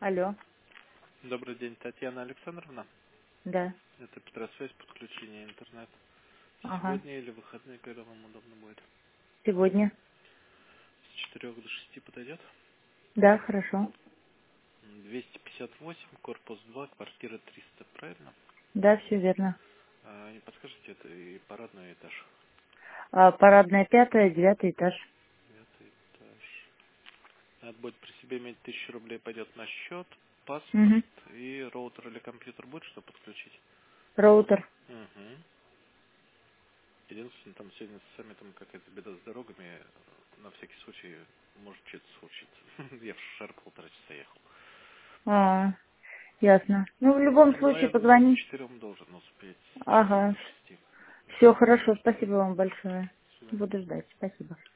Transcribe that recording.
Алло, Добрый день, Татьяна Александровна. да, Это Петросвязь, подключение интернет. ага, Сегодня или выходные, когда вам удобно будет? сегодня, С 4 до 6 подойдет? да, хорошо, 258, корпус 2, квартира 300, правильно? да, все верно. Не подскажете, это и парадный этаж? Парадная 5-я, 9-й этаж. 9 этаж. Надо будет при себе иметь 1000 рублей, пойдет на счет, паспорт Угу. и роутер или компьютер будет, что подключить? Роутер. Угу. Единственное, там сегодня с саммитом какая-то беда с дорогами. На всякий случай, может, что-то случится. Я в шар 1,5 часа ехал. А, ясно. Ну, в любом Ну, случае, я думаю, к позвони. 4 должен успеть, с 4 Ага, до 6. все хорошо, спасибо вам большое. До свидания. Буду ждать, спасибо.